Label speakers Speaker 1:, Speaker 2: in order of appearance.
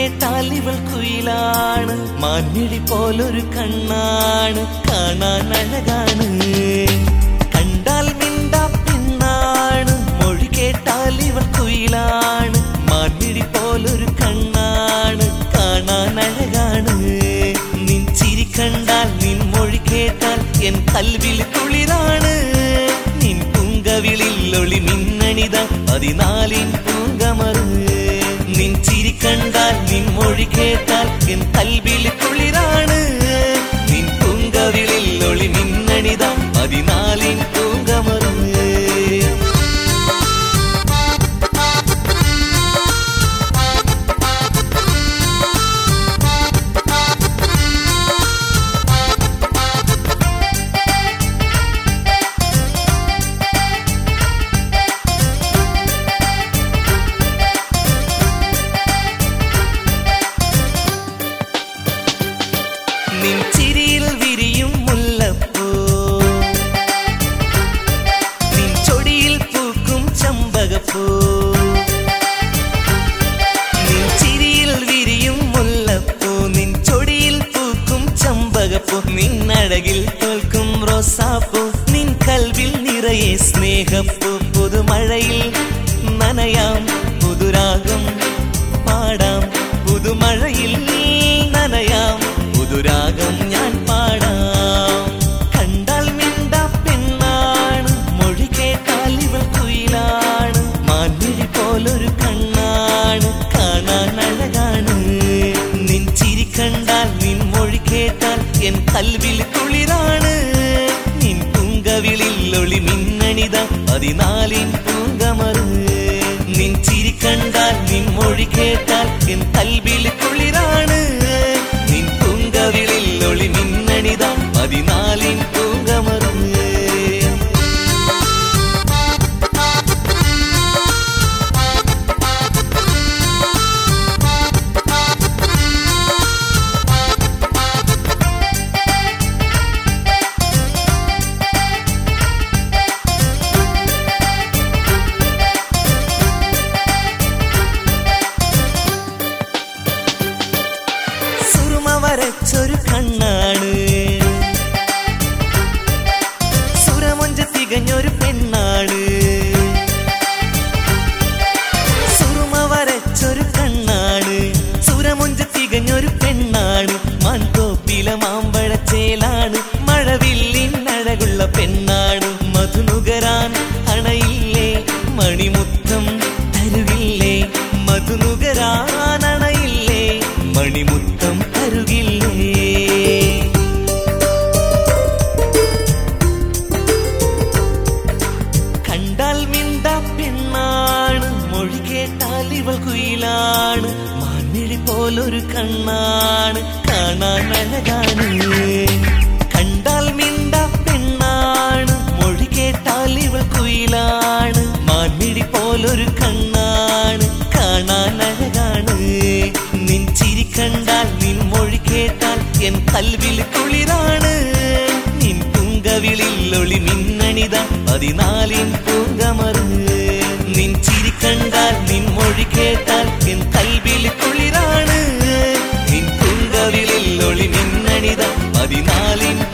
Speaker 1: കേട്ടാൽ ഇവൾ കുയിലാണ്, മാൻമിഴി പോലൊരു കണ്ണാണ്, കാണാൻ അഴകാണ്. കണ്ടാൽ മിണ്ടാ പെണ്ണാണ്, മൊഴി കേട്ടാൽ ഇവൾ കുയിലാണ്, മാൻമിഴി പോലൊരു കണ്ണാണ്, കാണാൻ അഴകാണ്. നിൻ ചിരി കണ്ടാൽ നിൻ മൊഴി കേട്ടാൽ എൻ കൽവിൽ കുളിരാണ്. നിൻ പൂങ്കവിളിൽ ഒളി മിന്നണിത 14 പൂങ്കമറ്. നിൻ ചിരി കണ്ടാൽ നിൻ മൊഴി കേട്ടാൽ എൻ കൽവിൽ കുളിരാണ്. നിൻ പൂങ്കവിളിൽ ഒളി മിന്നണിത 14 പൂങ്കമറ്. നിൻ ചിരിയിൽ വിരിയും മുല്ലപ്പൂ, നിൻ ചൊടിയിൽ പൂക്കും ചമ്പകപ്പൂ. നിൻ ചിരിയിൽ വിരിയും മുല്ലപ്പൂ, നിൻ ചൊടിയിൽ പൂക്കും ചമ്പകപ്പൂ. നിന്നഴകിൽ തോൽക്കും റോസാപ്പൂ, നിൻ കൽവിൽ നിറയെ സ്നേഹപ്പൂ. പുതുമഴയിൽ നനയാം, പുതുരാഗം പാടാം, പുതുമഴയിൽ നനയാം, പുതുരാഗം ഞാൻ പാടാം. കണ്ടാൽ മിണ്ടാ പെണ്ണാണ്, മൊഴി കേട്ടാൽ ഇവൾ കുയിലാണ്, മാൻമിഴി പോലൊരു കണ്ണാണ്, കാണാൻ അഴകാണ്. നിൻ ചിരി കണ്ടാൽ നിൻ മൊഴി കേട്ടാൽ എൻ കൽവിൽ കുളിരാണ്. നിൻ പൂങ്കവിളിൽ ഒളി മിന്നണിത 14 പൂങ്കമറ്. നിൻ ചിരി കണ്ടാൽ നിൻ മൊഴി കേട്ടാൽ എൻ കൽവിൽ കുളിരാണ്. നിൻ പൂങ്കവിളിൽ ഒളി മിന്നണിത 14 പൂങ്കമറ്. വരച്ചൊരു കണ്ണാണ്, സുരമൊഞ്ച് തികഞ്ഞൊരു പെണ്ണാണ്. സുറുമ വരച്ചൊരു കണ്ണാണ്, സുരമൊഞ്ച് തികഞ്ഞൊരു പെണ്ണാണ്. മാൻതോപ്പിലെ മാമ്പഴച്ചേലാണ്, മഴവില്ലിനഴകുള്ള പെണ്ണാണ്. മധുനുകരാൻ അണയില്ലേ, മണിമുത്തം തരുകില്ലേ, മധുനുകരാൻ അണയില്ലേ, മണിമുത്തം തരുകില്ലേ. കണ്ടാൽ മിണ്ടാ പെണ്ണാണ്, മൊഴി കേട്ടാൽ ഇവൾ കുയിലാണ്, മാൻമിഴി പോലൊരു കണ്ണാണ്, കാണാൻ അഴകാണ്. കണ്ടാൽ മിണ്ടാ പെണ്ണാണ്, മൊഴി കേട്ടാൽ ഇവൾ കുയിലാണ്, മാൻമിഴി പോലൊരു കണ്ണാണ്, കാണാൻ അഴകാണ്. നിൻ ചിരി കണ്ടാൽ നിൻ മൊഴി കേട്ടാൽ എൻ കൽവിൽ കുളിരാണ്. നിൻ പൂങ്കവിളിൽ ഒളി മിന്നണിത 14 പൂങ്കമറ്. നിൻ ചിരി കണ്ടാൽ നിൻ മൊഴി കേട്ടാൽ എൻ കൽവിൽ കുളിരാണ്. നിൻ പൂങ്കവിളിൽ ഒളി മിന്നണിത 14